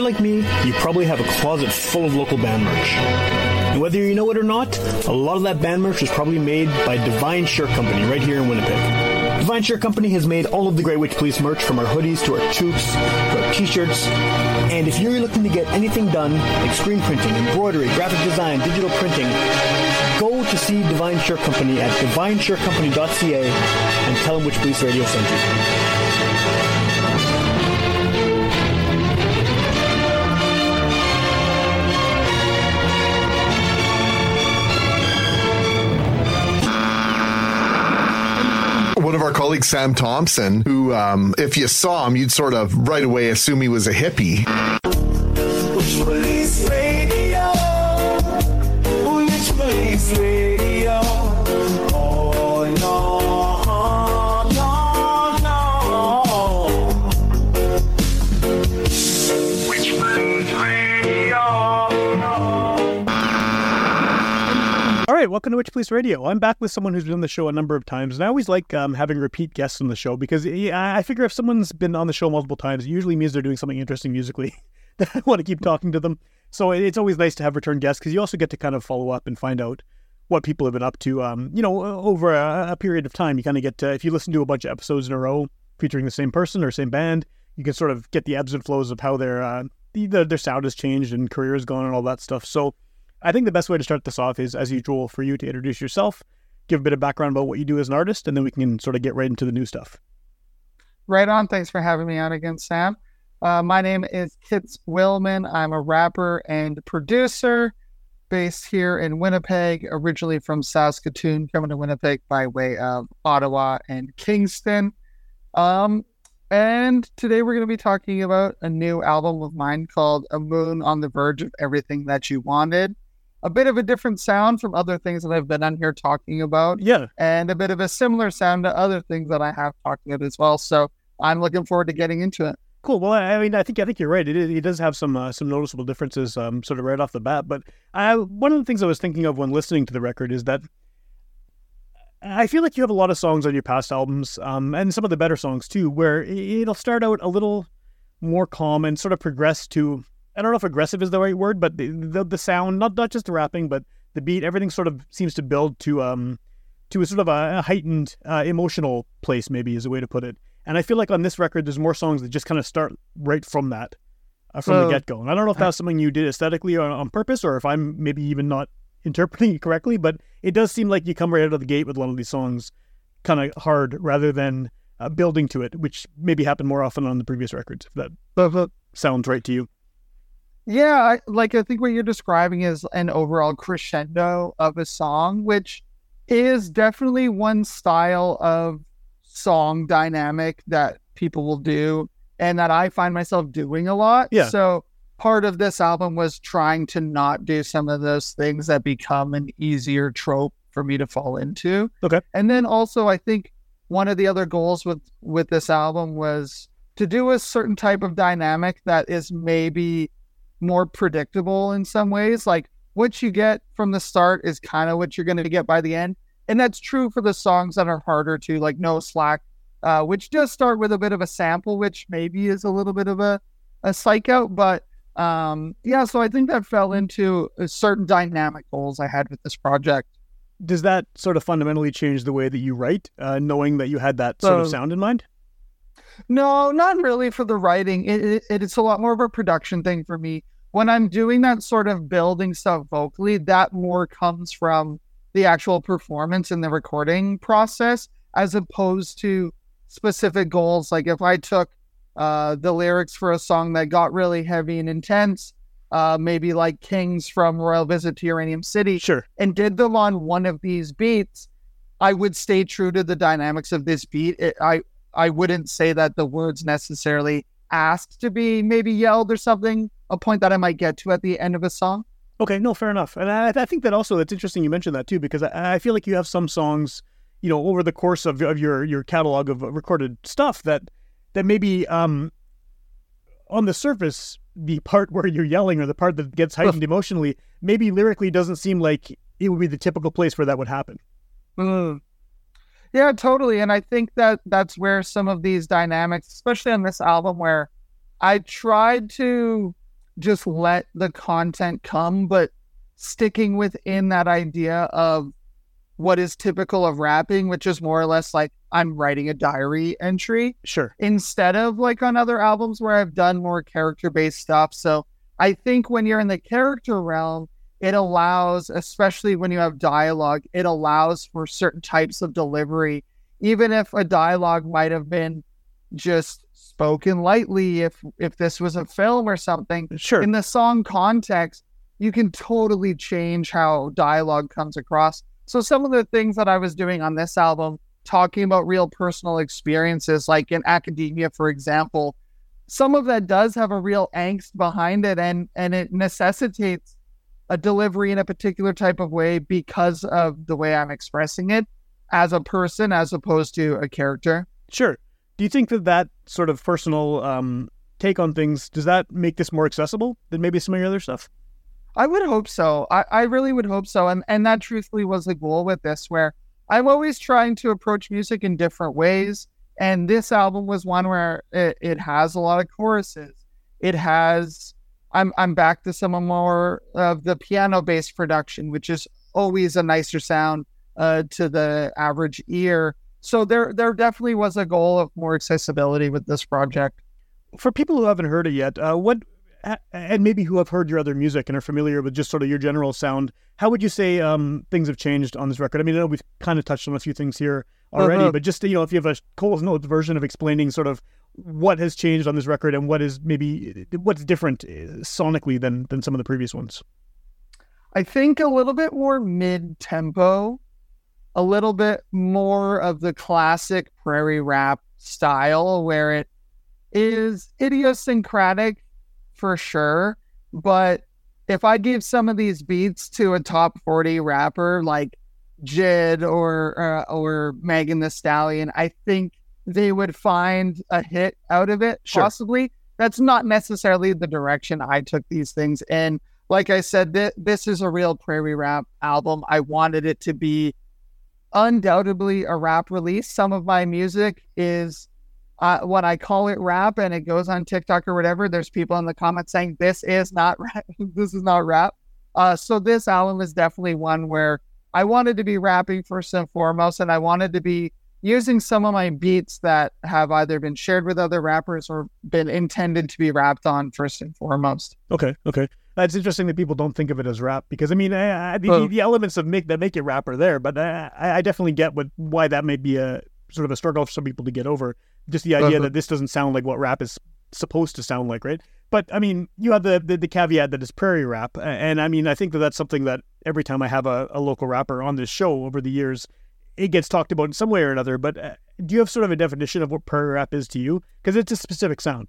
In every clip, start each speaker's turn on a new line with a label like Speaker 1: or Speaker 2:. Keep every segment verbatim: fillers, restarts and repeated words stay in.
Speaker 1: like me, you probably have a closet full of local band merch. And whether you know it or not, a lot of that band merch was probably made by Divine Shirt Company right here in Winnipeg. Divine Shirt Company has made all of the Great Witch Police merch, from our hoodies to our toques to our t-shirts. And if you're looking to get anything done, like screen printing, embroidery, graphic design, digital printing, go to see Divine Shirt Company at divine shirt company dot c a and tell them which Police Radio sent you.
Speaker 2: One of our colleagues, Sam Thompson, who, um, if you saw him, you'd sort of right away assume he was a hippie.
Speaker 3: Which Police Radio? Which Police Radio? Oh, no, no, no. Which Police Radio?
Speaker 4: All right, welcome to Witch Police Radio. I'm back with someone who's been on the show a number of times, and I always like um, having repeat guests on the show because I figure if someone's been on the show multiple times, it usually means they're doing something interesting musically that I want to keep talking to them. So it's always nice to have return guests because you also get to kind of follow up and find out what people have been up to, um, you know, over a, a period of time. You kind of get, to, if you listen to a bunch of episodes in a row featuring the same person or same band, you can sort of get the ebbs and flows of how their, uh, their, their sound has changed and career has gone and all that stuff. So I think the best way to start this off is, as usual, for you to introduce yourself, give a bit of background about what you do as an artist, and then we can sort of get right into the new stuff.
Speaker 5: Right on. Thanks for having me on again, Sam. Uh, my name is Kits Willman. I'm a rapper and producer based here in Winnipeg, originally from Saskatoon, coming to Winnipeg by way of Ottawa and Kingston. Um, and today we're going to be talking about a new album of mine called A Moon on the Verge of Everything That You Wanted. A bit of a different sound from other things that I've been on here talking about.
Speaker 4: Yeah.
Speaker 5: And a bit of a similar sound to other things that I have talked about as well. So I'm looking forward to getting into it.
Speaker 4: Cool. Well, I mean, I think I think you're right. It is, it does have some uh, some noticeable differences, um, sort of right off the bat. But I, one of the things I was thinking of when listening to the record is that I feel like you have a lot of songs on your past albums, um, and some of the better songs too, where it'll start out a little more calm and sort of progress to, I don't know if aggressive is the right word, but the the, the sound, not not just the rapping, but the beat, everything sort of seems to build to um to a sort of a, a heightened uh, emotional place, maybe is a way to put it. And I feel like on this record, there's more songs that just kind of start right from that, uh, from
Speaker 5: So-
Speaker 4: the get-go. And I don't know if that's something you did aesthetically or on purpose, or if I'm maybe even not interpreting it correctly, but it does seem like you come right out of the gate with one of these songs kind of hard rather than uh, building to it, which maybe happened more often on the previous records, if that
Speaker 5: But, but
Speaker 4: sounds right to you.
Speaker 5: yeah, I, like I think what you're describing is an overall crescendo of a song, which is definitely one style of song dynamic that people will do and that I find myself doing a lot.
Speaker 4: Yeah.
Speaker 5: So part of this album was trying to not do some of those things that become an easier trope for me to fall into.
Speaker 4: Okay.
Speaker 5: And then also I think one of the other goals with, with this album was to do a certain type of dynamic that is maybe more predictable in some ways. Like what you get from the start is kind of what you're going to get by the end. And that's true for the songs that are harder to, like No Slack, uh, which does start with a bit of a sample, which maybe is a little bit of a, a psych out. But um, yeah, so I think that fell into a certain dynamic goals I had with this project.
Speaker 4: Does that sort of fundamentally change the way that you write, uh, knowing that you had that sort of
Speaker 5: So-
Speaker 4: sound in mind?
Speaker 5: No, not really for the writing. It, it, it's a lot more of a production thing for me. When I'm doing that sort of building stuff vocally, that more comes from the actual performance and the recording process, as opposed to specific goals. Like if I took uh, the lyrics for a song that got really heavy and intense, uh, maybe like Kings from Royal Visit to Uranium City,
Speaker 4: Sure.
Speaker 5: and did them on one of these beats, I would stay true to the dynamics of this beat. It, I I wouldn't say that the words necessarily asked to be maybe yelled or something, a point that I might get to at the end of a song.
Speaker 4: Okay, no, fair enough. And I, I think that also, it's interesting you mentioned that too, because I, I feel like you have some songs, you know, over the course of, of your, your catalog of recorded stuff that, that maybe um, on the surface, the part where you're yelling or the part that gets heightened emotionally, maybe lyrically doesn't seem like it would be the typical place where that would happen.
Speaker 5: Mm. Yeah, totally. And I think that that's where some of these dynamics, especially on this album, where I tried to just let the content come, but sticking within that idea of what is typical of rapping, which is more or less like I'm writing a diary entry.
Speaker 4: Sure.
Speaker 5: Instead of like on other albums where I've done more character-based stuff. So I think when you're in the character realm, it allows, especially when you have dialogue, it allows for certain types of delivery. Even if a dialogue might have been just spoken lightly, if if this was a film or something,
Speaker 4: Sure.
Speaker 5: in the song context, you can totally change how dialogue comes across. So some of the things that I was doing on this album, talking about real personal experiences, like in academia, for example, some of that does have a real angst behind it, and and it necessitates a delivery in a particular type of way because of the way I'm expressing it as a person as opposed to a character.
Speaker 4: Sure. Do you think that that sort of personal um, take on things, does that make this more accessible than maybe some of your other stuff?
Speaker 5: I would hope so. I, I really would hope so. And and that truthfully was the goal with this, where I'm always trying to approach music in different ways. And this album was one where it, it has a lot of choruses. It has, I'm I'm back to some more of the piano-based production, which is always a nicer sound uh, to the average ear. So there there definitely was a goal of more accessibility with this project.
Speaker 4: For people who haven't heard it yet, uh, what, and maybe who have heard your other music and are familiar with just sort of your general sound, how would you say um, things have changed on this record? I mean, I know we've kind of touched on a few things here already,
Speaker 5: Uh-huh.
Speaker 4: but just, you know, if you have a Cole's Notes version of explaining sort of what has changed on this record and what is maybe, what's different uh, sonically than than some of the previous ones.
Speaker 5: I think a little bit more mid-tempo, a little bit more of the classic prairie rap style where it is idiosyncratic for sure. But if I give some of these beats to a top forty rapper like Jid or uh, or Megan Thee Stallion, I think they would find a hit out of it,
Speaker 4: Sure.
Speaker 5: possibly. That's not necessarily the direction I took these things in. Like I said, th- this is a real prairie rap album. I wanted it to be undoubtedly a rap release. Some of my music is, uh, when I call it rap and it goes on TikTok or whatever, there's people in the comments saying this is not rap. This is not rap. Uh, so this album is definitely one where I wanted to be rapping first and foremost, and I wanted to be using some of my beats that have either been shared with other rappers or been intended to be rapped on first and foremost.
Speaker 4: Okay, okay. That's interesting that people don't think of it as rap because, I mean, I, I, the,
Speaker 5: Oh.
Speaker 4: the elements of make that make it rap are there, but I, I definitely get what why that may be a sort of a struggle for some people to get over. Just the idea
Speaker 5: Uh-huh.
Speaker 4: that this doesn't sound like what rap is supposed to sound like, right? But, I mean, you have the, the, the caveat that it's prairie rap, and, I mean, I think that that's something that every time I have a, a local rapper on this show over the years, it gets talked about in some way or another, but uh, do you have sort of a definition of what prairie rap is to you? Because it's a specific sound.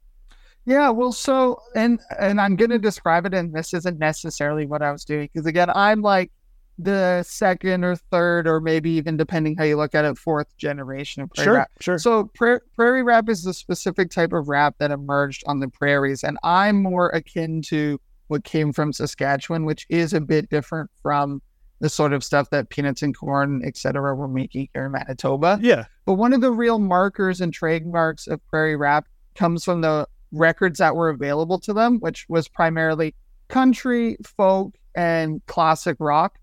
Speaker 5: Yeah, well, so, and and I'm going to describe it, and this isn't necessarily what I was doing, because again, I'm like the second or third, or maybe even depending how you look at it, fourth generation of prairie
Speaker 4: Sure,
Speaker 5: rap.
Speaker 4: sure.
Speaker 5: So pra- prairie rap is the specific type of rap that emerged on the prairies, and I'm more akin to what came from Saskatchewan, which is a bit different from the sort of stuff that Peanuts and Corn, et cetera, were making here in Manitoba.
Speaker 4: Yeah,
Speaker 5: But one of the real markers and trademarks of prairie rap comes from the records that were available to them, which was primarily country, folk, and classic rock.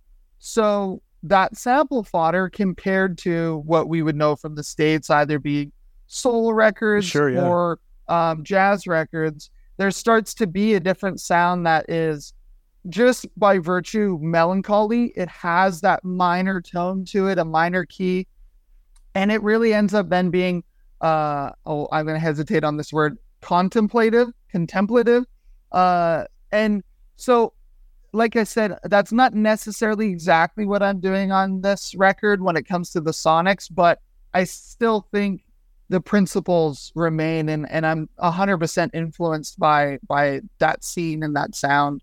Speaker 5: So that sample fodder compared to what we would know from the States, either being soul records
Speaker 4: Sure, yeah.
Speaker 5: or um, jazz records, there starts to be a different sound that is just by virtue melancholy. It has that minor tone to it, a minor key, and it really ends up then being, uh, oh, I'm going to hesitate on this word, contemplative, contemplative. Uh, and so, like I said, that's not necessarily exactly what I'm doing on this record when it comes to the sonics, but I still think the principles remain, and, and I'm one hundred percent influenced by by that scene and that sound.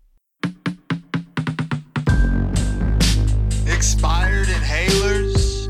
Speaker 3: Expired inhalers,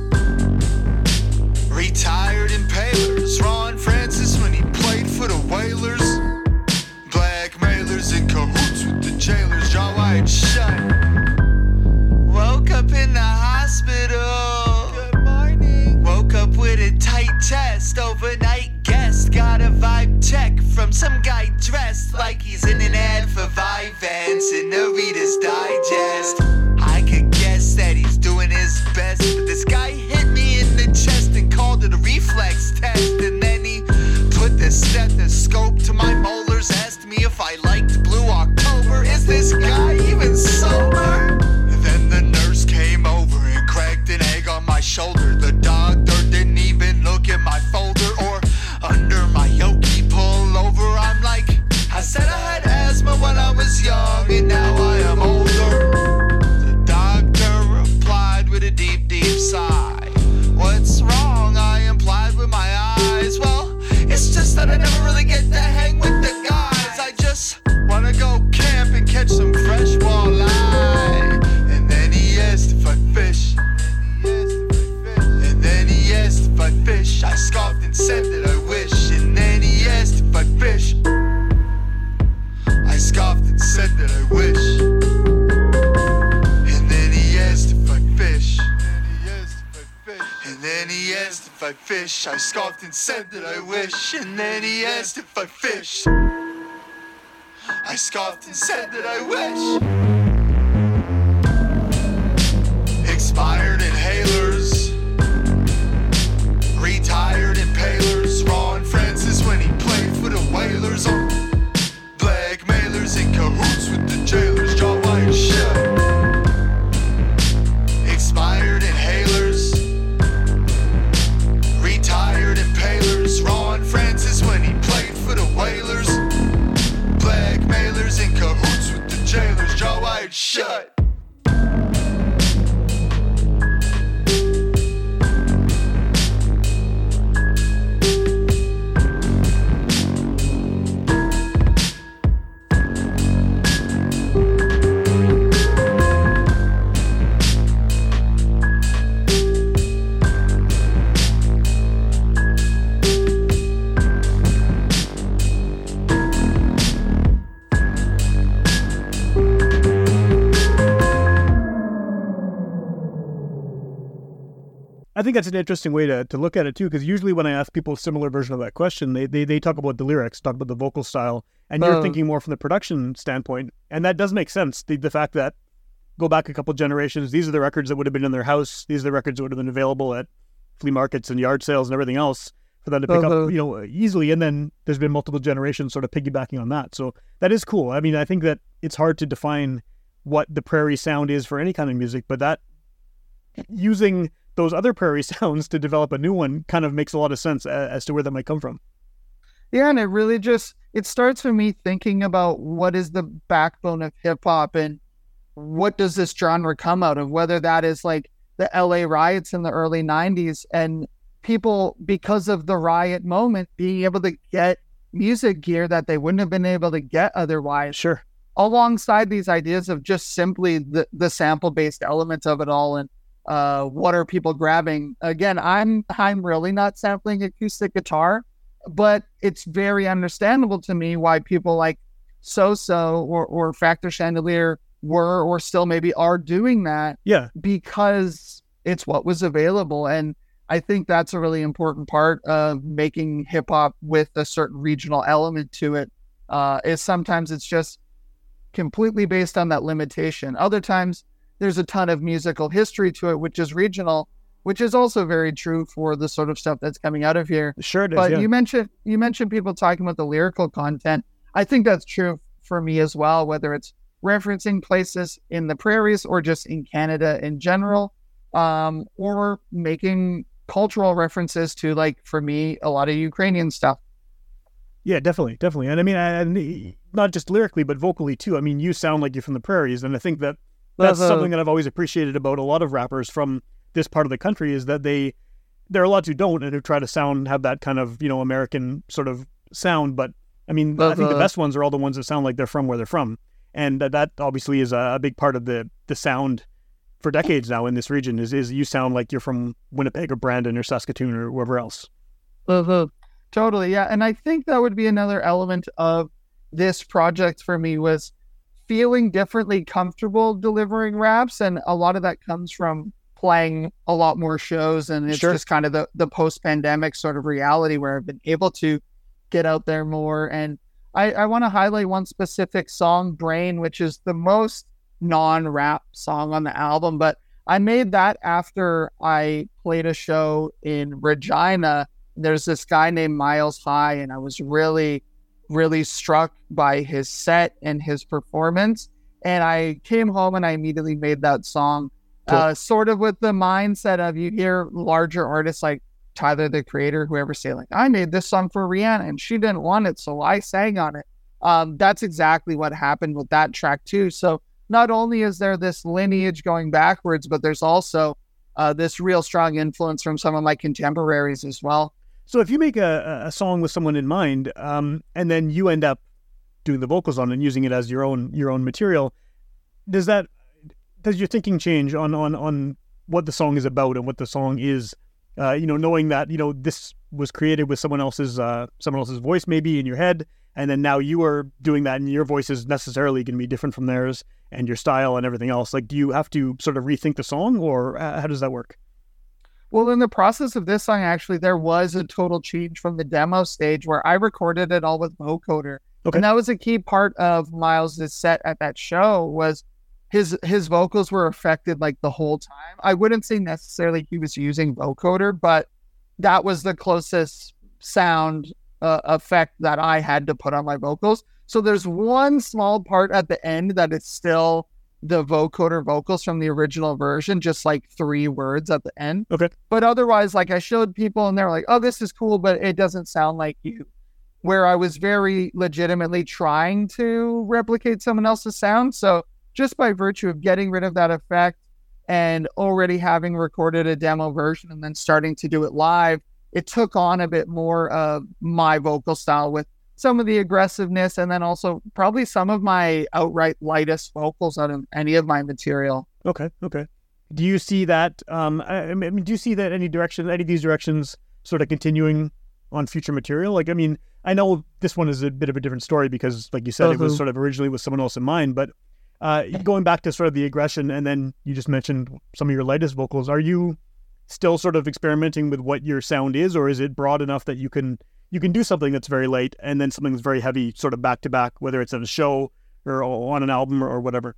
Speaker 3: retired impalers. Ron Francis when he played for the Whalers, blackmailers in cahoots with the jailers. Jaw wide shut. Woke up in the hospital. Good morning. Woke up with a tight chest. Overnight guest got a vibe check from some guy dressed like he's in an ad for Vyvanse in the Reader's Digest. I could guess that he's doing his best, but this guy hit me in the chest and called it a reflex test. And then he put the stethoscope to my molars, asked me if I liked Blue October. Is this guy even sober? And then the nurse came over and cracked an egg on my shoulder. The doctor didn't even look at my folder or under my yoki pull over. I'm like, I said I had asthma when I was young and now I am older. The doctor replied with a deep, deep sigh. What's wrong? I implied with my eyes. Well, it's just that I never really get to hang with the guys. I just wanna go camp and catch some fresh walleye. And then he asked if I fish. And then he asked if I fish. I scoffed and said that I wish. And then he asked if I fish. I scoffed and said that I wish. And then he asked if I fish. And then he asked if I fish. I scoffed and said that I wish. And then he asked if I fish. I scoffed and said that I wish. Expired inhalers, retired impalers, Ron Francis when he played for the Whalers, on blackmailers in cahoots with the jailers, jaw wide shut. Expired inhalers, retired impalers, Ron Francis when he played for the Whalers, blackmailers in cahoots with the jailers, jaw wide shut.
Speaker 4: I think that's an interesting way to, to look at it too, because usually when I ask people a similar version of that question, they, they they talk about the lyrics, talk about the vocal style, and you're
Speaker 5: Uh.
Speaker 4: thinking more from the production standpoint, and that does make sense. The the fact that go back a couple generations, these are the records that would have been in their house, these are the records that would have been available at flea markets and yard sales and everything else for them to pick
Speaker 5: Uh-huh.
Speaker 4: up, you know, easily. And then there's been multiple generations sort of piggybacking on that, so that is cool. I mean, I think that it's hard to define what the prairie sound is for any kind of music, but that using those other prairie sounds to develop a new one kind of makes a lot of sense as, as to where that might come from.
Speaker 5: Yeah, and it really just, it starts with me thinking about what is the backbone of hip hop and what does this genre come out of, whether that is like the L A riots in the early nineties and people, because of the riot moment, being able to get music gear that they wouldn't have been able to get otherwise.
Speaker 4: Sure.
Speaker 5: Alongside these ideas of just simply the, the sample-based elements of it all and uh, what are people grabbing? Again, I'm I'm really not sampling acoustic guitar, but it's very understandable to me why people like So-So or, or Factor Chandelier were or still maybe are doing that.
Speaker 4: Yeah.
Speaker 5: Because it's what was available. And I think that's a really important part of making hip-hop with a certain regional element to it, uh, is sometimes it's just completely based on that limitation. Other times, there's a ton of musical history to it, which is regional, which is also very true for the sort of stuff that's coming out of here.
Speaker 4: Sure it is,
Speaker 5: But
Speaker 4: yeah.
Speaker 5: you mentioned you mentioned people talking about the lyrical content. I think that's true for me as well, whether it's referencing places in the prairies or just in Canada in general, um, or making cultural references to, like, for me, a lot of Ukrainian stuff.
Speaker 4: Yeah, definitely, definitely. And I mean, and not just lyrically, but vocally too. I mean, you sound like you're from the prairies, and I think that that's
Speaker 5: Uh-huh.
Speaker 4: something that I've always appreciated about a lot of rappers from this part of the country is that they, there are a lot who don't and who try to sound, have that kind of, you know, American sort of sound. But I mean, I think the
Speaker 5: Uh-huh.
Speaker 4: best ones are all the ones that sound like they're from where they're from. And that, that obviously is a, a big part of the, the sound for decades now in this region is, is you sound like you're from Winnipeg or Brandon or Saskatoon or wherever else.
Speaker 5: Uh-huh. Totally, yeah. And I think that would be another element of this project for me was feeling differently comfortable delivering raps. And a lot of that comes from playing a lot more shows. And it's
Speaker 4: Sure.
Speaker 5: just kind of the, the post-pandemic sort of reality where I've been able to get out there more. And I, I want to highlight one specific song, Brain, which is the most non-rap song on the album, but I made that after I played a show in Regina. There's this guy named Miles High, and I was really, really struck by his set and his performance. And I came home and I immediately made that song, cool. uh, sort of with the mindset of, you hear larger artists like Tyler, the Creator, whoever say like, I made this song for Rihanna and she didn't want it, so I sang on it. Um, that's exactly what happened with that track too. So not only is there this lineage going backwards, but there's also uh, this real strong influence from some of my contemporaries as well.
Speaker 4: So if you make a, a song with someone in mind, um, and then you end up doing the vocals on it and using it as your own your own material, does that does your thinking change on on on what the song is about and what the song is? Uh, you know, knowing that, you know, this was created with someone else's uh, someone else's voice maybe in your head, and then now you are doing that, and your voice is necessarily going to be different from theirs, and your style and everything else. Like, do you have to sort of rethink the song, or how does that work?
Speaker 5: Well, in the process of this song, actually, there was a total change from the demo stage where I recorded it all with vocoder. Okay. And that was a key part of Miles' set at that show, was his his vocals were affected like the whole time. I wouldn't say necessarily he was using vocoder, but that was the closest sound uh, effect that I had to put on my vocals. So there's one small part at the end that is still the vocoder vocals from the original version, just like three words at the end.
Speaker 4: Okay.
Speaker 5: But otherwise, like, I showed people and they're like, oh, this is cool, but it doesn't sound like you. Where I was very legitimately trying to replicate someone else's sound. So just by virtue of getting rid of that effect and already having recorded a demo version and then starting to do it live, it took on a bit more of my vocal style with some of the aggressiveness, and then also probably some of my outright lightest vocals out of any of my material.
Speaker 4: Okay, okay. Do you see that, um, I mean, do you see that any direction, any of these directions sort of continuing on future material? Like, I mean, I know this one is a bit of a different story because, like you said, uh-huh. it was sort of originally with someone else in mind, but uh, going back to sort of the aggression, and then you just mentioned some of your lightest vocals, are you still sort of experimenting with what your sound is, or is it broad enough that you can you can do something that's very light and then something that's very heavy sort of back to back, whether it's at a show or on an album or, or whatever?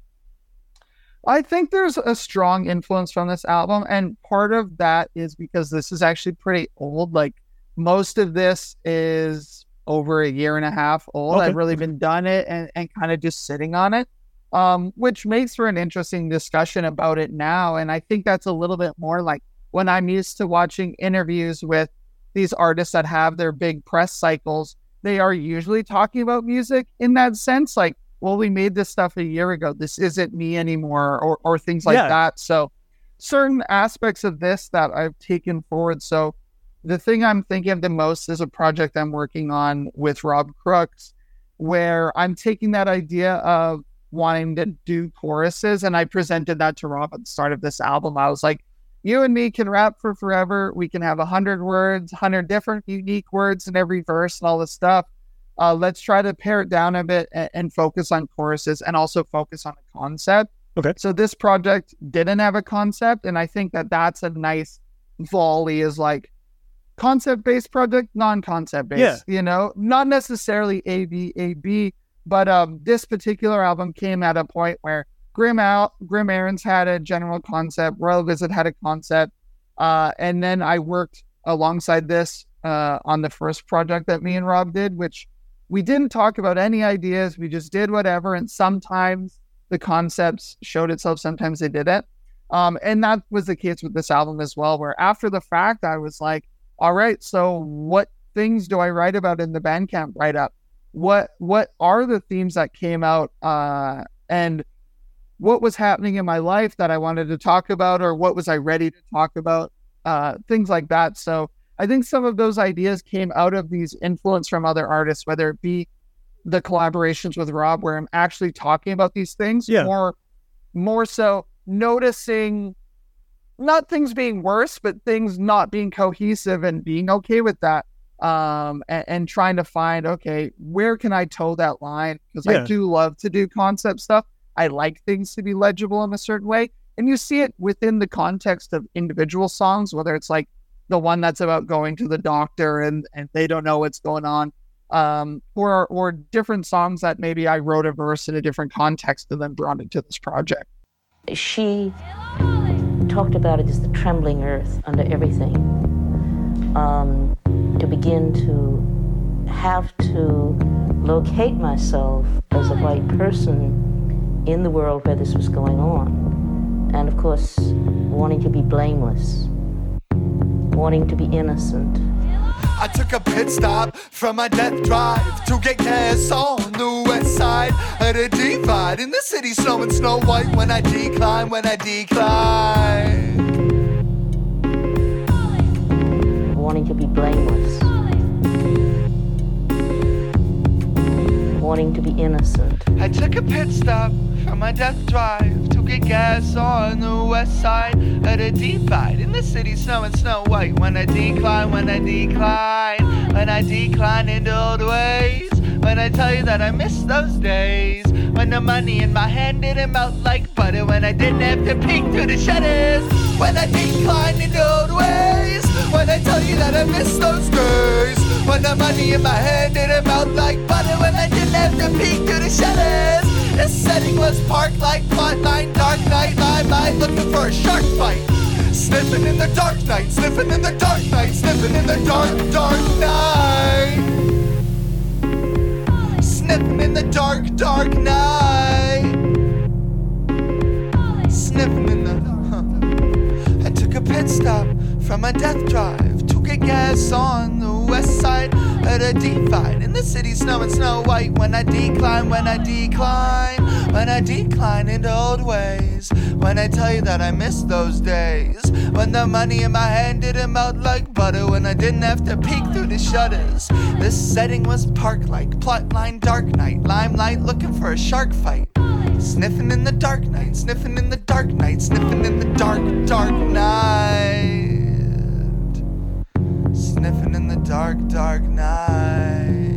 Speaker 5: I think there's a strong influence from this album, and part of that is because this is actually pretty old. Like, most of this is over a year and a half old. Okay. I've really been done it and, and kind of just sitting on it, um, which makes for an interesting discussion about it now. And I think that's a little bit more like when I'm used to watching interviews with these artists that have their big press cycles, they are usually talking about music in that sense. Like, well, we made this stuff a year ago. This isn't me anymore, or or things like yeah. that. So certain aspects of this that I've taken forward. So the thing I'm thinking of the most is a project I'm working on with Rob Crooks, where I'm taking that idea of wanting to do choruses. And I presented that to Rob at the start of this album. I was like, you and me can rap for forever. We can have a hundred words, hundred different unique words in every verse and all this stuff. Uh, let's try to pare it down a bit and, and focus on choruses, and also focus on a concept.
Speaker 4: Okay.
Speaker 5: So this project didn't have a concept, and I think that that's a nice volley, is like concept-based project, non-concept-based.
Speaker 4: Yeah.
Speaker 5: You know, not necessarily A, B, A, B, but um, this particular album came at a point where Grim Out, Grim Errands had a general concept, Royal Visit had a concept, uh, and then I worked alongside this uh, on the first project that me and Rob did, which we didn't talk about any ideas. We just did whatever, and sometimes the concepts showed itself, sometimes they didn't. Um, and that was the case with this album as well, where after the fact, I was like, all right, so what things do I write about in the Bandcamp write-up? What what are the themes that came out, uh, and what was happening in my life that I wanted to talk about, or what was I ready to talk about, uh, things like that. So I think some of those ideas came out of these influence from other artists, whether it be the collaborations with Rob, where I'm actually talking about these things,
Speaker 4: yeah.
Speaker 5: or more so noticing not things being worse, but things not being cohesive and being okay with that. Um, and, and trying to find, okay, where can I toe that line? Because
Speaker 4: yeah.
Speaker 5: I do love to do concept stuff. I like things to be legible in a certain way. And you see it within the context of individual songs, whether it's like the one that's about going to the doctor and, and they don't know what's going on. um, or or different songs that maybe I wrote a verse in a different context and then brought into this project.
Speaker 6: She talked about it as the trembling earth under everything. Um, to begin to have to locate myself as a white person in the world where this was going on. And of course, wanting to be blameless, wanting to be innocent.
Speaker 3: I took a pit stop from my death drive to get gas on the west side of the divide. In the city, snowing snow white when I decline, when I decline.
Speaker 6: Wanting to be blameless, wanting to be innocent.
Speaker 3: I took a pit stop from my death drive to get gas on the west side of the divide. In the city, snowing snow white when I decline, when I decline, when I decline into old ways. When I tell you that I miss those days, when the money in my hand didn't melt like butter, when I didn't have to peek through the shutters. When I decline into old ways, when I tell you that I miss those days, when the money in my hand didn't melt like butter, when I didn't have to peek through the shutters. This setting was park like plotline, dark night, limelight, looking for a shark fight. Sniffing in the dark night, sniffing in the dark night, sniffing in the dark, dark night. Sniffing in the dark, dark night. Sniffing in the... Huh. I took a pit stop from my death drive to get gas on the west side of the divide. In the city, snowing snow white when I decline, when I decline, when I decline into old ways. When I tell you that I miss those days, when the money in my hand didn't melt like butter, when I didn't have to peek through the shutters. This setting was park-like, plotline, dark night, limelight, looking for a shark fight. Sniffing in the dark night, sniffing in the dark night, sniffing in the dark, dark night. Sniffing in the dark, dark night.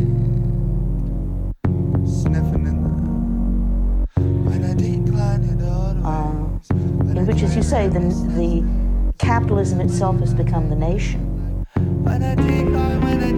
Speaker 3: Sniffing in the... When I decline it all
Speaker 6: Uh, in which, as you say, the, the capitalism itself has become the nation.
Speaker 3: When I decline, when I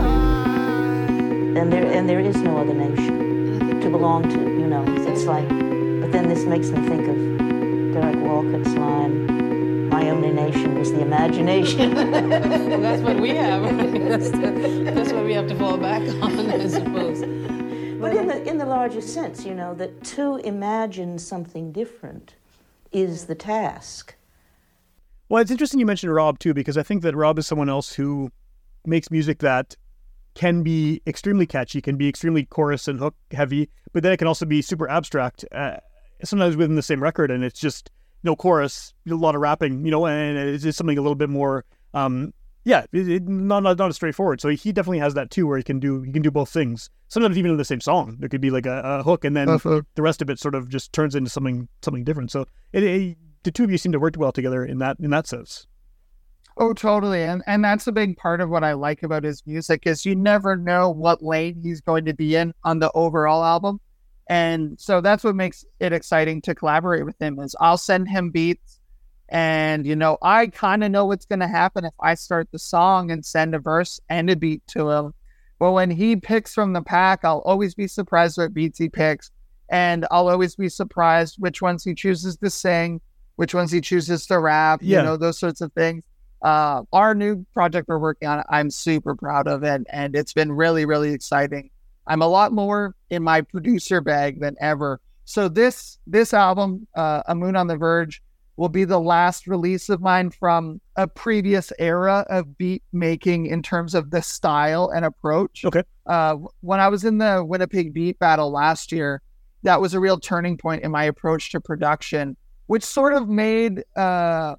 Speaker 3: decline.
Speaker 6: And there, and there is no other nation to belong to, you know. It's like, but then this makes me think of Derek Walcott's line, my only nation was the imagination.
Speaker 7: Well, that's what we have. that's, the, that's what we have to fall back on, I suppose.
Speaker 6: But in the, in the larger sense, you know, that to imagine something different is the task.
Speaker 4: Well, it's interesting you mentioned Rob, too, because I think that Rob is someone else who makes music that can be extremely catchy, can be extremely chorus and hook heavy, but then it can also be super abstract, uh, sometimes within the same record, and it's just no chorus, a lot of rapping, you know, and it's just something a little bit more, um, yeah, it, it, not, not not as straightforward. So he definitely has that too, where he can do he can do both things. Sometimes even in the same song, there could be like a, a hook, and then uh-huh. the rest of it sort of just turns into something something different. So it, it, the two of you seem to work well together in that in that sense.
Speaker 5: Oh, totally. And and that's a big part of what I like about his music is you never know what lane he's going to be in on the overall album. And so that's what makes it exciting to collaborate with him is I'll send him beats and, you know, I kind of know what's going to happen if I start the song and send a verse and a beat to him. But when he picks from the pack, I'll always be surprised what beats he picks. And I'll always be surprised which ones he chooses to sing, which ones he chooses to rap, yeah. you know, those sorts of things. Uh, our new project we're working on, I'm super proud of it. And it's been really, really exciting. I'm a lot more in my producer bag than ever. So this this album, uh, A Moon on the Verge, will be the last release of mine from a previous era of beat making in terms of the style and approach.
Speaker 4: Okay.
Speaker 5: Uh, when I was in the Winnipeg Beat Battle last year, that was a real turning point in my approach to production, which sort of made uh,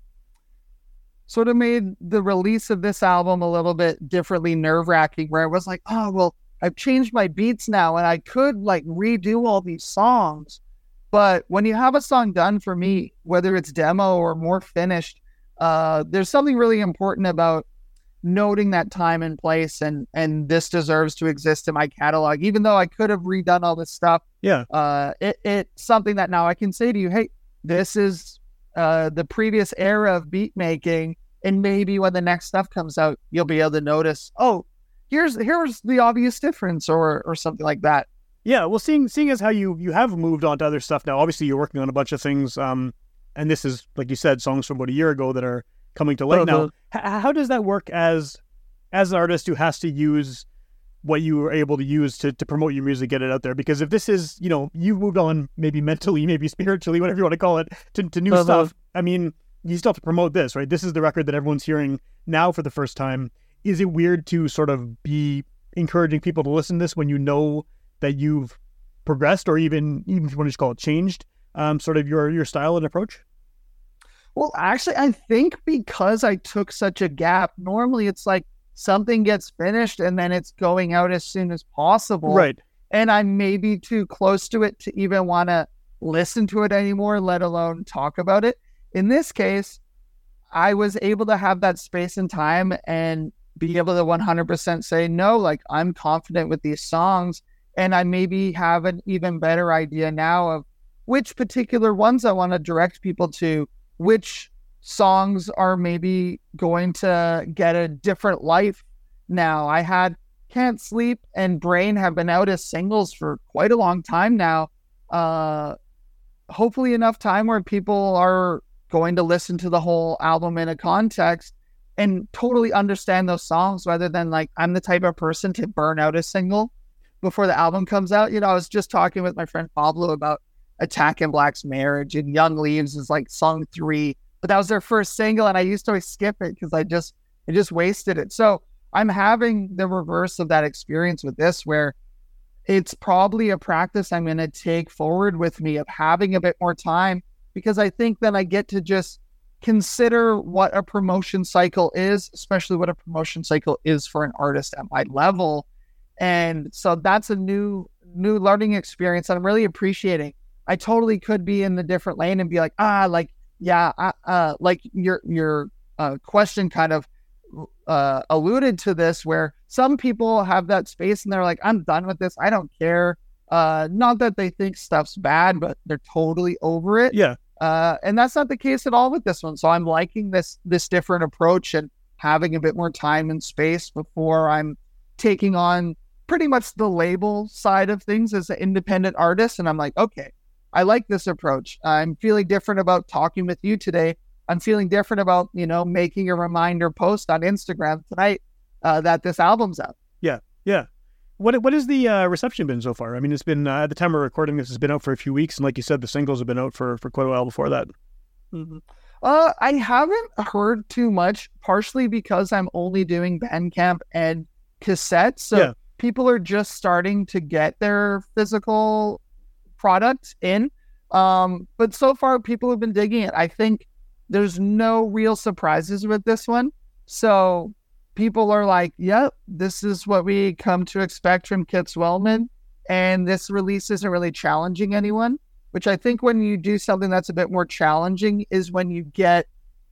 Speaker 5: sort of made the release of this album a little bit differently nerve-wracking, where I was like, oh, well, I've changed my beats now and I could like redo all these songs. But when you have a song done for me, whether it's demo or more finished, uh, there's something really important about noting that time and place. And, and this deserves to exist in my catalog, even though I could have redone all this stuff.
Speaker 4: Yeah.
Speaker 5: Uh, it, it's something that now I can say to you, hey, this is uh, the previous era of beat making. And maybe when the next stuff comes out, you'll be able to notice, oh, here's here's the obvious difference, or or something like that.
Speaker 4: Yeah, well, seeing seeing as how you you have moved on to other stuff now, obviously you're working on a bunch of things, um, and this is, like you said, songs from about a year ago that are coming to light
Speaker 5: Uh-huh.
Speaker 4: now. H- how does that work as as an artist who has to use what you were able to use to, to promote your music, get it out there? Because if this is, you know, you've moved on maybe mentally, maybe spiritually, whatever you want to call it, to, to new
Speaker 5: Uh-huh.
Speaker 4: stuff, I mean, you still have to promote this, right? This is the record that everyone's hearing now for the first time. Is it weird to sort of be encouraging people to listen to this when you know that you've progressed, or even, even if you want to just call it changed, um, sort of your, your style and approach?
Speaker 5: Well, actually, I think because I took such a gap, normally it's like something gets finished and then it's going out as soon as possible.
Speaker 4: Right.
Speaker 5: And I may be too close to it to even want to listen to it anymore, let alone talk about it. In this case, I was able to have that space and time and be able to one hundred percent say, no, like I'm confident with these songs. And I maybe have an even better idea now of which particular ones I want to direct people to, which songs are maybe going to get a different life now. I had Can't Sleep and Brain have been out as singles for quite a long time now. Uh, hopefully enough time where people are going to listen to the whole album in a context and totally understand those songs, rather than like, I'm the type of person to burn out a single before the album comes out. You know, I was just talking with my friend Pablo about Attack in Black's Marriage, and Young Leaves is like song three, but that was their first single, and I used to always skip it because I just I just wasted it. So I'm having the reverse of that experience with this, where it's probably a practice I'm going to take forward with me of having a bit more time, because I think then I get to just consider what a promotion cycle is, especially what a promotion cycle is for an artist at my level. And so that's a new new learning experience that I'm really appreciating. I totally could be in the different lane and be like, ah, like, yeah, uh, uh, like your your uh, question kind of uh, alluded to this, where some people have that space and they're like, I'm done with this. I don't care. Uh, not that they think stuff's bad, but they're totally over it.
Speaker 4: Yeah.
Speaker 5: Uh, and that's not the case at all with this one. So I'm liking this this different approach and having a bit more time and space before I'm taking on pretty much the label side of things as an independent artist. And I'm like, okay, I like this approach. I'm feeling different about talking with you today. I'm feeling different about, you know, making a reminder post on Instagram tonight uh, that this album's out.
Speaker 4: Yeah. Yeah. What what has the uh, reception been so far? I mean, it's been, uh, at the time we're recording this, has been out for a few weeks. And like you said, the singles have been out for, for quite a while before that.
Speaker 5: Mm-hmm. Uh, I haven't heard too much, partially because I'm only doing Bandcamp and cassettes. So
Speaker 4: Yeah.
Speaker 5: people are just starting to get their physical product in. Um, but so far, people have been digging it. I think there's no real surprises with this one. So people are like, yep, this is what we come to expect from Kits Wellman. And this release isn't really challenging anyone, which I think when you do something that's a bit more challenging is when you get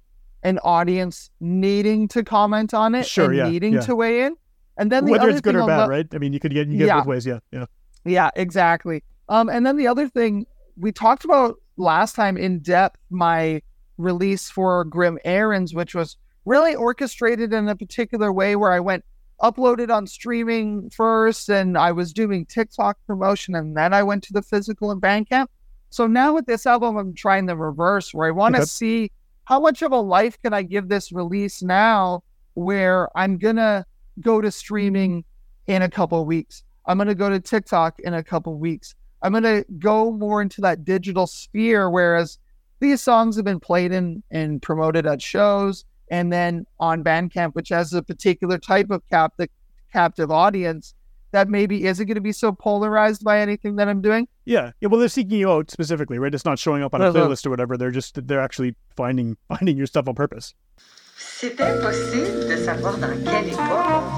Speaker 5: an audience needing to comment on it
Speaker 4: Sure,
Speaker 5: and
Speaker 4: yeah,
Speaker 5: needing
Speaker 4: yeah.
Speaker 5: to weigh in. And then the
Speaker 4: Whether
Speaker 5: other
Speaker 4: it's good
Speaker 5: thing
Speaker 4: or
Speaker 5: I
Speaker 4: bad,
Speaker 5: love-
Speaker 4: right? I mean, you could get, you get
Speaker 5: Yeah.
Speaker 4: both ways. Yeah. Yeah.
Speaker 5: Yeah, exactly. Um, and then the other thing we talked about last time in depth, my release for Grim Errands, which was really orchestrated in a particular way where I went uploaded on streaming first, and I was doing TikTok promotion, and then I went to the physical and Bandcamp. So now with this album, I'm trying the reverse, where I want to
Speaker 4: Okay.
Speaker 5: see how much of a life can I give this release now, where I'm going to go to streaming in a couple of weeks. I'm going to go to TikTok in a couple of weeks. I'm going to go more into that digital sphere, whereas these songs have been played in and promoted at shows and then on Bandcamp, which has a particular type of captive, captive audience that maybe isn't going to be so polarized by anything that I'm doing.
Speaker 4: Yeah. Yeah. Well, they're seeking you out specifically, right? It's not showing up on a
Speaker 5: Uh-huh.
Speaker 4: playlist or whatever. They're just, they're actually finding, finding your stuff on purpose.
Speaker 8: C'était impossible de savoir dans quelle époque on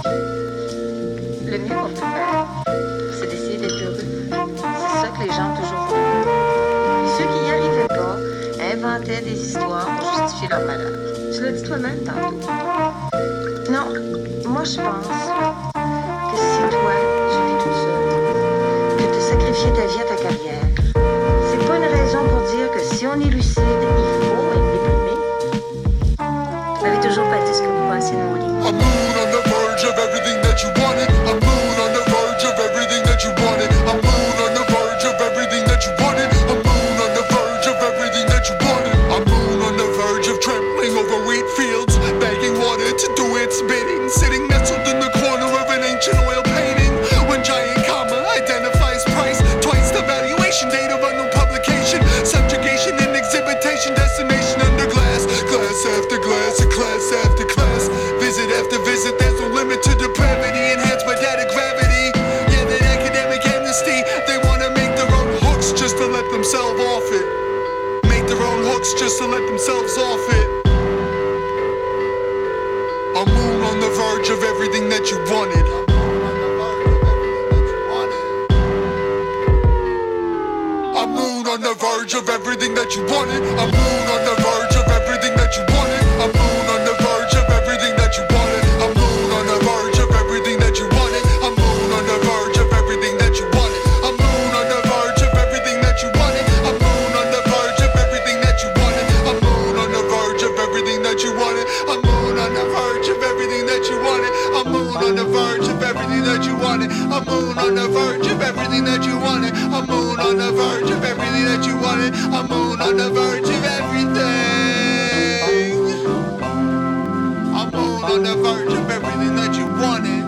Speaker 8: vit. Le mieux pour tout faire, c'est d'essayer d'être heureux. C'est ça que les gens ont toujours voulu. Puis ceux qui n'y arrivaient pas inventaient des histoires pour justifier leur malheur. Tu l'as dit toi-même tantôt. Non, moi je pense que si toi, tu vis toute seule, que tu sacrifier ta vie à ta carrière, c'est pas une raison pour dire que si on est lucide, il faut être déprimé. Vous m'avez toujours pas dit ce que vous pensez de mon livre.
Speaker 9: A mood on the verge of everything that you wanted
Speaker 3: chance just to let themselves off it. A moon on the verge of everything that you wanted. A moon on the verge of everything that you wanted. A moon on the verge of everything that you wanted. A moon on the verge of everything that you wanted. A moon on the verge of everything that you wanted. A moon on the verge of everything that you wanted. A moon on the verge of everything that you wanted. A moon on the verge of everything that you wanted. A moon on the verge of everything that you wanted. A moon on the verge of everything that you wanted. A moon on the verge of everything that you wanted. A moon on the verge of everything that you wanted. A moon on the verge of everything that you wanted. A moon on the verge of everything. A moon on the verge of everything that you wanted.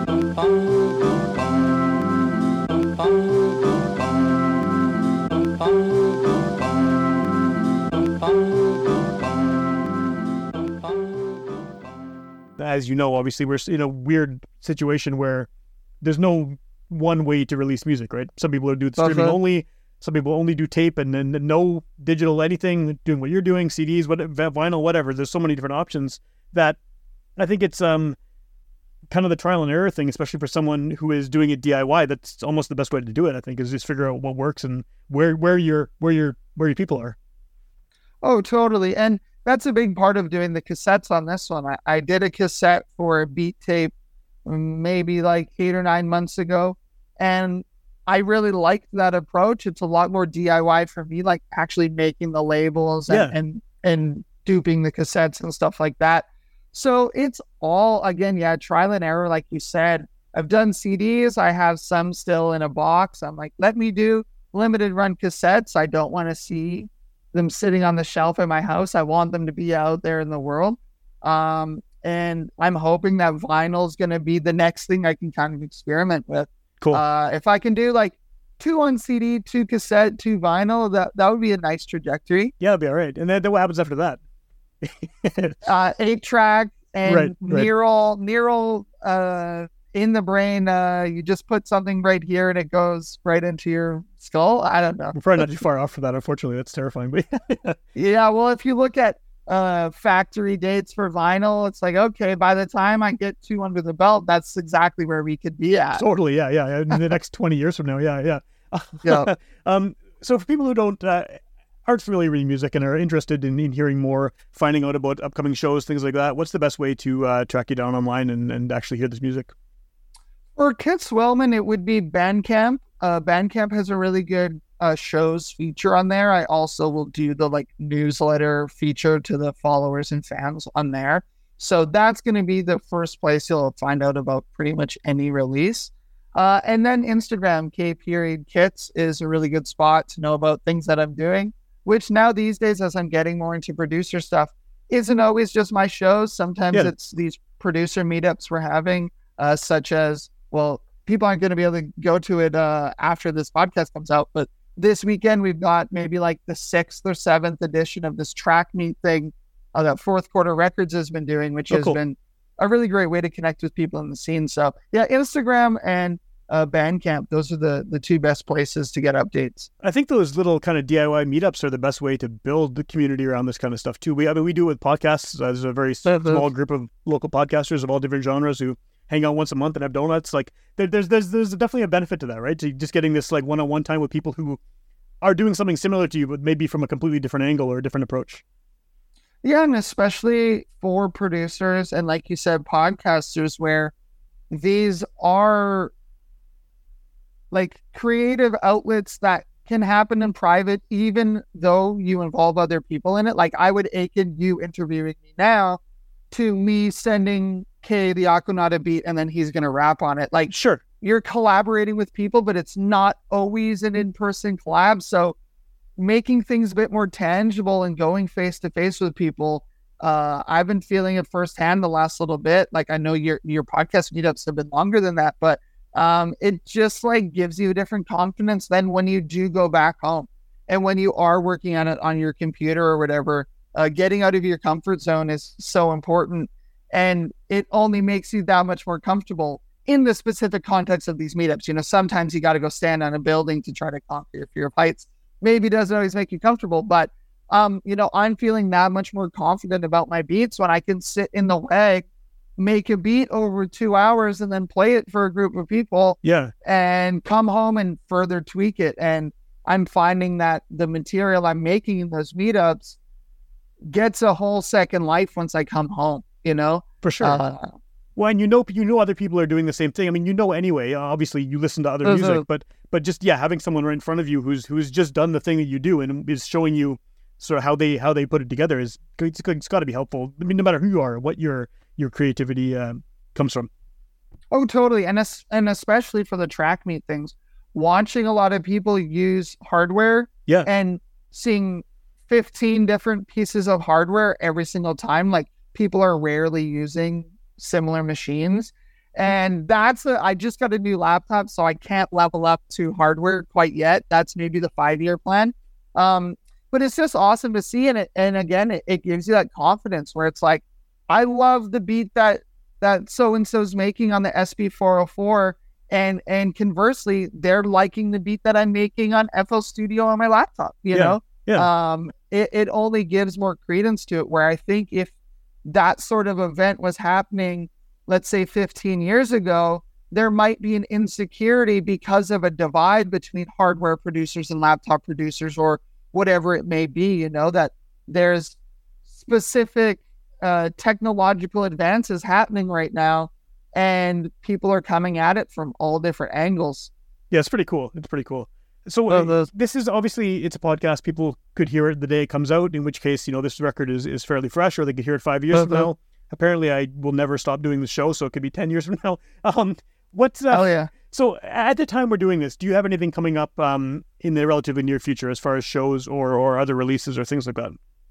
Speaker 4: As you know, obviously, we're in a weird situation where there's no one way to release music, right? Some people are doing streaming
Speaker 5: Okay.
Speaker 4: only. Some people only do tape and then no digital anything, doing what you're doing, C Ds, what, vinyl, whatever. There's so many different options that I think it's um kind of the trial and error thing, especially for someone who is doing it D I Y. That's almost the best way to do it, I think, is just figure out what works and where where your where your where your people are.
Speaker 5: Oh, totally. And that's a big part of doing the cassettes on this one. I, I did a cassette for a beat tape maybe like eight or nine months ago. And I really liked that approach. It's a lot more D I Y for me, like actually making the labels and,
Speaker 4: Yeah.
Speaker 5: and, and duping the cassettes and stuff like that. So it's all, again, yeah, trial and error, like you said. I've done C Ds. I have some still in a box. I'm like, let me do limited run cassettes. I don't want to see them sitting on the shelf in my house. I want them to be out there in the world. Um, and I'm hoping that vinyl is going to be the next thing I can kind of experiment with.
Speaker 4: Cool.
Speaker 5: Uh, if I can do like two on C D, two cassette, two vinyl, that, that would be a nice trajectory.
Speaker 4: Yeah, it'll be all right. And then, then what happens after that?
Speaker 5: Uh, eight track and
Speaker 4: Right, right.
Speaker 5: neural, neural, uh, in the brain. Uh, you just put something right here and it goes right into your skull. I don't know.
Speaker 4: We're probably not too far off for that, unfortunately. That's terrifying. But
Speaker 5: Yeah, well, if you look at uh, factory dates for vinyl, it's like, okay, by the time I get two under the belt, that's exactly where we could be at.
Speaker 4: totally, yeah, yeah. In the next twenty years from now, yeah, yeah.
Speaker 5: Yeah.
Speaker 4: um, so for people who don't uh, aren't familiar with music and are interested in, in hearing more, finding out about upcoming shows, things like that, what's the best way to uh, track you down online and, and actually hear this music?
Speaker 5: For Kit Swellman, it would be Bandcamp. Uh, Bandcamp has a really good uh, shows feature on there. I also will do the like newsletter feature to the followers and fans on there. So that's going to be the first place you'll find out about pretty much any release. Uh, and then Instagram, K period Kits, is a really good spot to know about things that I'm doing, which now these days, as I'm getting more into producer stuff, isn't always just my shows. Sometimes
Speaker 4: Yeah.
Speaker 5: it's these producer meetups we're having, uh, such as, well, people aren't going to be able to go to it uh, after this podcast comes out, but this weekend we've got maybe like the sixth or seventh edition of this track meet thing uh, that Fourth Quarter Records has been doing, which
Speaker 4: Oh,
Speaker 5: has
Speaker 4: cool.
Speaker 5: been a really great way to connect with people in the scene. So yeah, Instagram and uh, Bandcamp, those are the the two best places to get updates.
Speaker 4: I think those little kind of D I Y meetups are the best way to build the community around this kind of stuff too. We, I mean, we do it with podcasts. Uh, there's a very s-
Speaker 5: Yeah, the-
Speaker 4: small group of local podcasters of all different genres who hang out once a month and have donuts. Like there, there's there's there's definitely a benefit to that, right? To just getting this like one-on-one time with people who are doing something similar to you, but maybe from a completely different angle or a different approach.
Speaker 5: Yeah, and especially for producers and, like you said, podcasters, where these are like creative outlets that can happen in private, even though you involve other people in it. Like I would akin you interviewing me now to me sending Kay the Aquanauta beat and then he's going to rap on it. Like
Speaker 4: Sure.
Speaker 5: you're collaborating with people, but it's not always an in-person collab. So making things a bit more tangible and going face to face with people, uh, I've been feeling it firsthand the last little bit. Like I know your your podcast meetups have been longer than that, but um, it just like gives you a different confidence than when you do go back home and when you are working on it on your computer or whatever. Uh, getting out of your comfort zone is so important, and it only makes you that much more comfortable in the specific context of these meetups. You know, sometimes you got to go stand on a building to try to conquer your fear of heights. Maybe doesn't always make you comfortable, but um, you know, I'm feeling that much more confident about my beats when I can sit in the W E G, make a beat over two hours and then play it for a group of people.
Speaker 4: Yeah.
Speaker 5: And come home and further tweak it. And I'm finding that the material I'm making in those meetups gets a whole second life once I come home, you know?
Speaker 4: For sure.
Speaker 5: Uh,
Speaker 4: well, and you know, you know, other people are doing the same thing. I mean, you know, anyway, obviously you listen to other
Speaker 5: Uh-huh.
Speaker 4: music, but, but just, yeah, having someone right in front of you who's, who's just done the thing that you do and is showing you sort of how they, how they put it together is, it's, it's got to be helpful. I mean, no matter who you are, what your, your creativity uh, comes from.
Speaker 5: Oh, totally. And, es- and especially for the track meet things, watching a lot of people use hardware
Speaker 4: Yeah.
Speaker 5: and seeing fifteen different pieces of hardware every single time. Like, people are rarely using similar machines. And that's a, I just got a new laptop, so I can't level up to hardware quite yet. That's maybe the five-year plan. Um, but it's just awesome to see. And it, and again, it, it gives you that confidence where it's like, I love the beat that that so-and-so's making on the S B four oh four. And and conversely, they're liking the beat that I'm making on F L Studio on my laptop, you
Speaker 4: Yeah,
Speaker 5: know?
Speaker 4: yeah.
Speaker 5: Um, it, it only gives more credence to it, where I think if that sort of event was happening, let's say fifteen years ago, there might be an insecurity because of a divide between hardware producers and laptop producers or whatever it may be, you know, that there's specific uh, technological advances happening right now, and people are coming at it from all different angles.
Speaker 4: Yeah, it's pretty cool. It's pretty cool. So
Speaker 5: Oh,
Speaker 4: uh,
Speaker 5: those-
Speaker 4: this is obviously, it's a podcast. People could hear it the day it comes out, in which case, you know, this record is, is fairly fresh, or they could hear it five years from
Speaker 5: Uh-huh.
Speaker 4: now. Apparently, I will never stop doing the show, so it could be ten years from now. Um, what's uh,
Speaker 5: Oh, yeah.
Speaker 4: So at the time we're doing this, do you have anything coming up um, in the relatively near future as far as shows or, or other releases or things like that?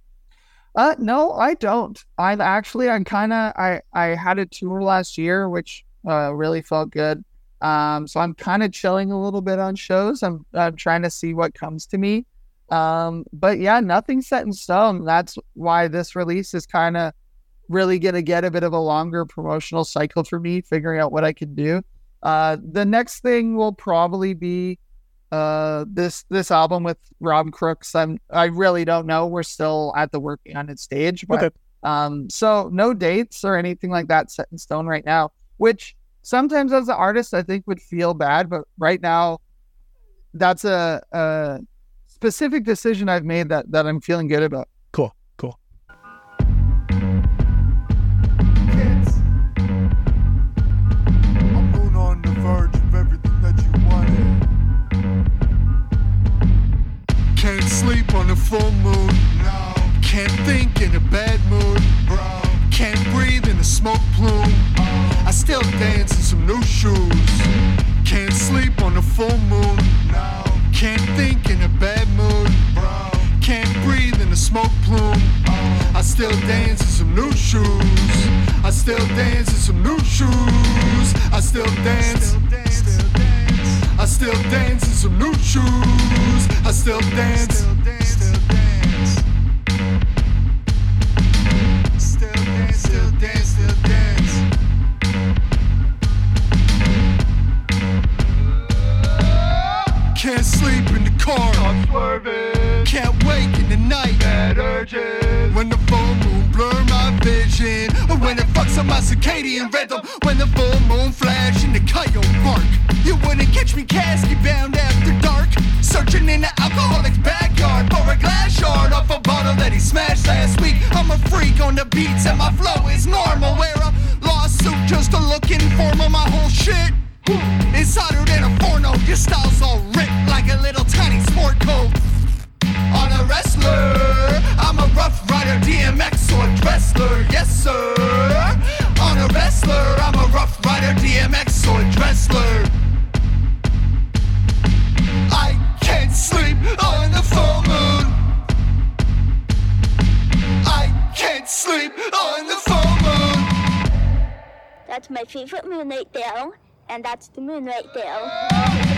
Speaker 5: Uh, no, I don't. I actually, I'm kind of, I, I had a tour last year, which uh, really felt good. Um, so I'm kind of chilling a little bit on shows. I'm, I'm trying to see what comes to me. Um, but yeah, nothing's set in stone. That's why this release is kind of really going to get a bit of a longer promotional cycle for me, figuring out what I can do. Uh, the next thing will probably be uh this this album with Rob Crooks. I'm I really don't know. We're still at the working on it stage, but
Speaker 4: Okay.
Speaker 5: um so no dates or anything like that set in stone right now, which sometimes as an artist I think would feel bad, but right now that's a, a specific decision I've made that that I'm feeling good about.
Speaker 4: Cool, cool.
Speaker 3: I'm moon on the verge of everything that you wanted. Can't sleep on the full moon. No. Can't think in a bad mood. Bro. Can't breathe in a smoke plume. Oh. I still dance in some new shoes. Can't sleep on the full moon. No. Can't think in a bad mood. Bro. Can't breathe in a smoke plume. Oh. I still dance in some new shoes. I still dance in some new shoes. I still dance. Still dance. Still dance. I still dance in some new shoes. I still dance. Still dance. Still dance. Still dance. Still dance. Still dance. Can't sleep in the car. I'm swerving. Can't wake in the night. Bad urges. When the full moon blur my vision. Or when it fucks up my circadian rhythm. When the full moon flash in the coyote bark. You wouldn't catch me casket bound after dark. Searching in the alcoholic's backyard for a glass shard off a bottle that he smashed last week. I'm a freak on the beats and my flow is normal. Wear a lawsuit just to look informal. My whole shit is hotter than a porno. Your style's all ripped like a little tiny sport coat. On a wrestler, I'm a rough rider, D M X or a wrestler, yes sir. On a wrestler, I'm a rough rider, D M X or a wrestler. I can't sleep on the full moon. I can't sleep on the full moon.
Speaker 9: That's my favorite moon right there, and that's the moon right there.